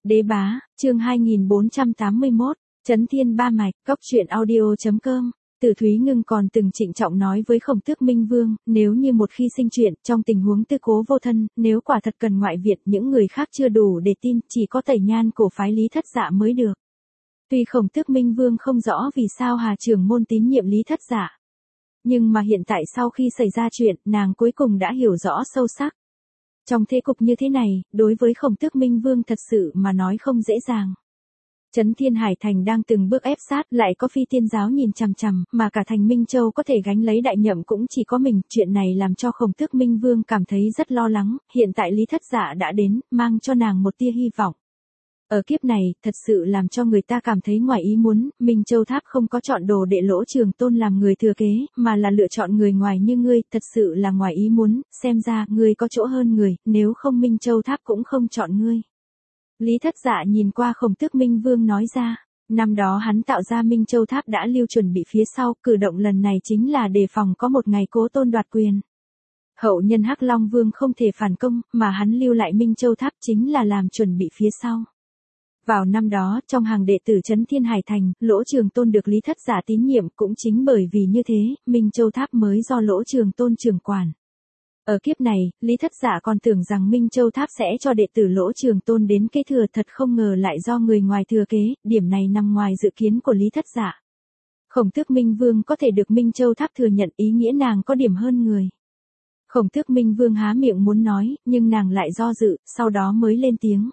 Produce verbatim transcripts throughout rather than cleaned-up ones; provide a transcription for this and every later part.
Đế bá, chương hai nghìn bốn trăm tám mươi mốt, Chấn Thiên Ba Mạch, Cốc truyện audio.com. Từ Thúy Ngưng còn từng trịnh trọng nói với Khổng Tước Minh Vương, nếu như một khi sinh chuyện, trong tình huống tư cố vô thân, nếu quả thật cần ngoại viện, những người khác chưa đủ để tin, chỉ có Tẩy Nhan cổ phái Lý Thất Dạ mới được. Tuy Khổng Tước Minh Vương không rõ vì sao Hà trưởng môn tín nhiệm Lý Thất Dạ, nhưng mà hiện tại sau khi xảy ra chuyện, nàng cuối cùng đã hiểu rõ sâu sắc. Trong thế cục như thế này, đối với Khổng Tước Minh Vương thật sự mà nói không dễ dàng. Chấn Thiên Hải Thành đang từng bước ép sát, lại có Phi Tiên giáo nhìn chằm chằm, mà cả thành Minh Châu có thể gánh lấy đại nhậm cũng chỉ có mình, chuyện này làm cho Khổng Tước Minh Vương cảm thấy rất lo lắng, hiện tại Lý Thất Dạ đã đến, mang cho nàng một tia hy vọng. Ở kiếp này, thật sự làm cho người ta cảm thấy ngoài ý muốn, Minh Châu Tháp không có chọn Đồ Đệ Lỗ Trường Tôn làm người thừa kế, mà là lựa chọn người ngoài như ngươi, thật sự là ngoài ý muốn, xem ra, ngươi có chỗ hơn người, nếu không Minh Châu Tháp cũng không chọn ngươi. Lý Thất Dạ nhìn qua Khổng Tước Minh Vương nói ra, năm đó hắn tạo ra Minh Châu Tháp đã lưu chuẩn bị phía sau, cử động lần này chính là đề phòng có một ngày Cố Tôn đoạt quyền. Hậu nhân Hắc Long Vương không thể phản công, mà hắn lưu lại Minh Châu Tháp chính là làm chuẩn bị phía sau. Vào năm đó, trong hàng đệ tử Chấn Thiên Hải Thành, Lỗ Trường Tôn được Lý Thất Dạ tín nhiệm, cũng chính bởi vì như thế, Minh Châu Tháp mới do Lỗ Trường Tôn trưởng quản. Ở kiếp này, Lý Thất Dạ còn tưởng rằng Minh Châu Tháp sẽ cho đệ tử Lỗ Trường Tôn đến kế thừa, thật không ngờ lại do người ngoài thừa kế, điểm này nằm ngoài dự kiến của Lý Thất Dạ. Khổng Tước Minh Vương có thể được Minh Châu Tháp thừa nhận, ý nghĩa nàng có điểm hơn người. Khổng Tước Minh Vương há miệng muốn nói, nhưng nàng lại do dự, sau đó mới lên tiếng.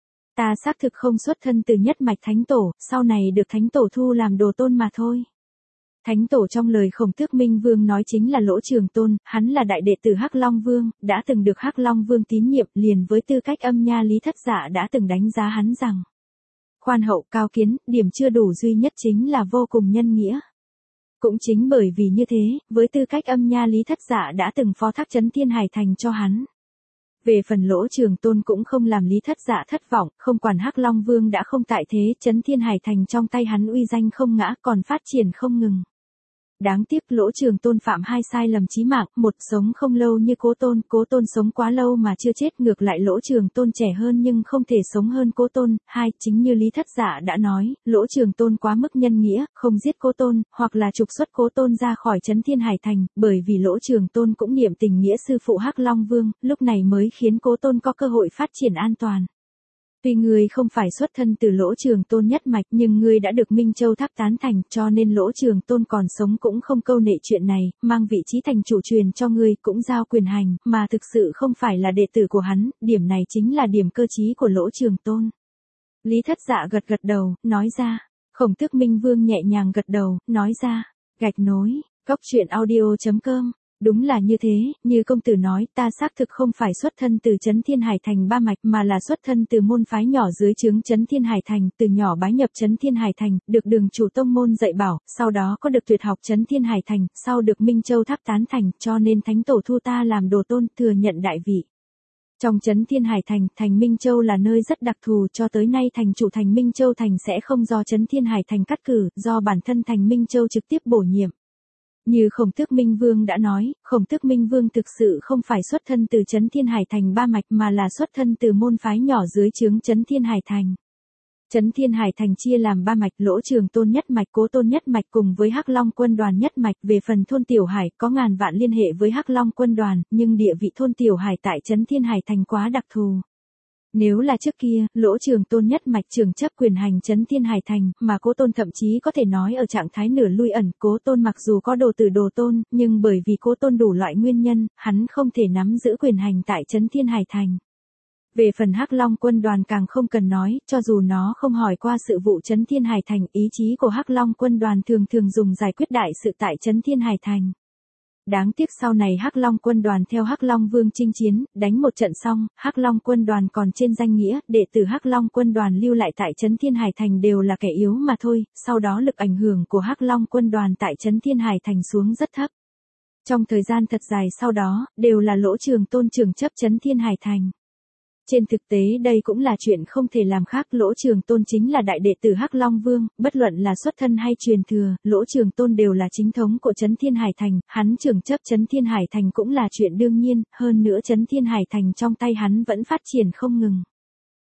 Ta xác thực không xuất thân từ nhất mạch Thánh Tổ, sau này được Thánh Tổ thu làm đồ tôn mà thôi. Thánh Tổ trong lời Khổng Tước Minh Vương nói chính là Lỗ Trường Tôn, hắn là đại đệ tử Hắc Long Vương, đã từng được Hắc Long Vương tín nhiệm, liền với tư cách âm nha Lý Thất Dạ đã từng đánh giá hắn rằng khoan hậu cao kiến, điểm chưa đủ duy nhất chính là vô cùng nhân nghĩa. Cũng chính bởi vì như thế, với tư cách âm nha Lý Thất Dạ đã từng phó thác Chấn Thiên Hải Thành cho hắn. Về phần Lỗ Trường Tôn cũng không làm Lý Thất Dạ thất vọng, không quản Hắc Long Vương đã không tại thế, Chấn Thiên Hải Thành trong tay hắn uy danh không ngã, còn phát triển không ngừng. Đáng tiếc Lỗ Trường Tôn phạm hai sai lầm chí mạng, một sống không lâu như Cố Tôn, Cố Tôn sống quá lâu mà chưa chết, ngược lại Lỗ Trường Tôn trẻ hơn nhưng không thể sống hơn Cố Tôn. Hai, chính như Lý Thất Dạ đã nói, Lỗ Trường Tôn quá mức nhân nghĩa, không giết Cố Tôn, hoặc là trục xuất Cố Tôn ra khỏi Chấn Thiên Hải Thành, bởi vì Lỗ Trường Tôn cũng niệm tình nghĩa sư phụ Hắc Long Vương, lúc này mới khiến Cố Tôn có cơ hội phát triển an toàn. Tuy ngươi không phải xuất thân từ Lỗ Trường Tôn nhất mạch, nhưng ngươi đã được Minh Châu Tháp tán thành, cho nên Lỗ Trường Tôn còn sống cũng không câu nệ chuyện này, mang vị trí thành chủ truyền cho ngươi, cũng giao quyền hành, mà thực sự không phải là đệ tử của hắn, điểm này chính là điểm cơ trí của Lỗ Trường Tôn. Lý Thất Dạ gật gật đầu, nói ra. Khổng Tước Minh Vương nhẹ nhàng gật đầu, nói ra. Gạch nối, Cốc truyện audio.com. Đúng là như thế, như công tử nói, ta xác thực không phải xuất thân từ Chấn Thiên Hải Thành ba mạch, mà là xuất thân từ môn phái nhỏ dưới trướng Chấn Thiên Hải Thành, từ nhỏ bái nhập Chấn Thiên Hải Thành, được đường chủ tông môn dạy bảo, sau đó có được tuyệt học Chấn Thiên Hải Thành, sau được Minh Châu Tháp tán thành, cho nên Thánh Tổ thu ta làm đồ tôn, thừa nhận đại vị. Trong Chấn Thiên Hải Thành, thành Minh Châu là nơi rất đặc thù, cho tới nay thành chủ thành Minh Châu Thành sẽ không do Chấn Thiên Hải Thành cắt cử, do bản thân thành Minh Châu trực tiếp bổ nhiệm. Như Khổng Tước Minh Vương đã nói, Khổng Tước Minh Vương thực sự không phải xuất thân từ Chấn Thiên Hải Thành ba mạch mà là xuất thân từ môn phái nhỏ dưới trướng Chấn Thiên Hải Thành. Chấn Thiên Hải Thành chia làm ba mạch, Lỗ Trường Tôn nhất mạch, Cố Tôn nhất mạch cùng với Hắc Long Quân đoàn nhất mạch. Về phần thôn Tiểu Hải có ngàn vạn liên hệ với Hắc Long Quân đoàn, nhưng địa vị thôn Tiểu Hải tại Chấn Thiên Hải Thành quá đặc thù. Nếu là trước kia, Lỗ Trường Tôn nhất mạch trưởng chấp quyền hành Chấn Thiên Hải Thành, mà Cố Tôn thậm chí có thể nói ở trạng thái nửa lui ẩn, Cố Tôn mặc dù có đồ tử đồ tôn, nhưng bởi vì Cố Tôn đủ loại nguyên nhân, hắn không thể nắm giữ quyền hành tại Chấn Thiên Hải Thành. Về phần Hắc Long Quân đoàn càng không cần nói, cho dù nó không hỏi qua sự vụ Chấn Thiên Hải Thành, ý chí của Hắc Long Quân đoàn thường thường dùng giải quyết đại sự tại Chấn Thiên Hải Thành. Đáng tiếc sau này Hắc Long Quân đoàn theo Hắc Long Vương chinh chiến, đánh một trận xong, Hắc Long Quân đoàn còn trên danh nghĩa, đệ tử Hắc Long Quân đoàn lưu lại tại Chấn Thiên Hải Thành đều là kẻ yếu mà thôi, sau đó lực ảnh hưởng của Hắc Long Quân đoàn tại Chấn Thiên Hải Thành xuống rất thấp. Trong thời gian thật dài sau đó, đều là Lỗ Trường Tôn trưởng chấp Chấn Thiên Hải Thành. Trên thực tế đây cũng là chuyện không thể làm khác, Lỗ Trường Tôn chính là đại đệ tử Hắc Long Vương, bất luận là xuất thân hay truyền thừa, Lỗ Trường Tôn đều là chính thống của Chấn Thiên Hải Thành, hắn trưởng chấp Chấn Thiên Hải Thành cũng là chuyện đương nhiên, hơn nữa Chấn Thiên Hải Thành trong tay hắn vẫn phát triển không ngừng.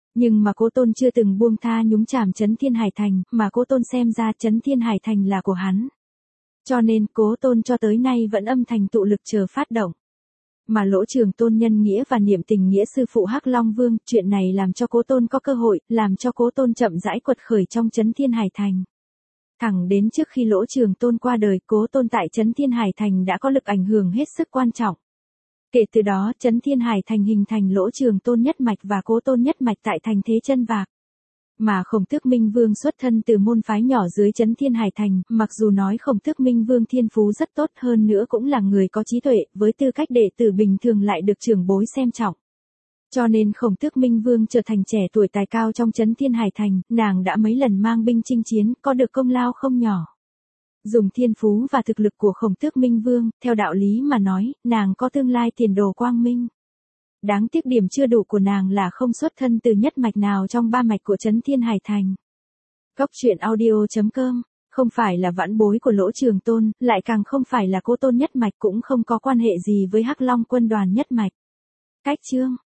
Nhưng mà Cố Tôn chưa từng buông tha nhúng chàm Trấn Thiên Hải Thành, mà Cố Tôn xem ra Trấn Thiên Hải Thành là của hắn. Cho nên Cố Tôn cho tới nay vẫn âm thầm tụ lực chờ phát động. Mà Lỗ Trường Tôn nhân nghĩa và niệm tình nghĩa sư phụ Hắc Long Vương, chuyện này làm cho Cố Tôn có cơ hội, làm cho Cố Tôn chậm rãi quật khởi trong Trấn Thiên Hải Thành. Thẳng đến trước khi Lỗ Trường Tôn qua đời, Cố Tôn tại Trấn Thiên Hải Thành đã có lực ảnh hưởng hết sức quan trọng. Kể từ đó, Trấn Thiên Hải Thành hình thành Lỗ Trường Tôn nhất mạch và Cố Tôn nhất mạch tại thành Thế Chân Vạc. Mà Khổng Tước Minh Vương xuất thân từ môn phái nhỏ dưới Trấn Thiên Hải Thành, mặc dù nói Khổng Tước Minh Vương thiên phú rất tốt hơn nữa cũng là người có trí tuệ, với tư cách đệ tử bình thường lại được trưởng bối xem trọng. Cho nên Khổng Tước Minh Vương trở thành trẻ tuổi tài cao trong Trấn Thiên Hải Thành, nàng đã mấy lần mang binh chinh chiến, có được công lao không nhỏ. Dùng thiên phú và thực lực của Khổng Tước Minh Vương, theo đạo lý mà nói, nàng có tương lai tiền đồ quang minh. Đáng tiếc điểm chưa đủ của nàng là không xuất thân từ nhất mạch nào trong ba mạch của Trấn Thiên Hải Thành. Cốc truyện audio chấm com, không phải là vãn bối của Lỗ Trường Tôn, lại càng không phải là Cố Tôn nhất mạch, cũng không có quan hệ gì với Hắc Long quân đoàn nhất mạch. Cách chương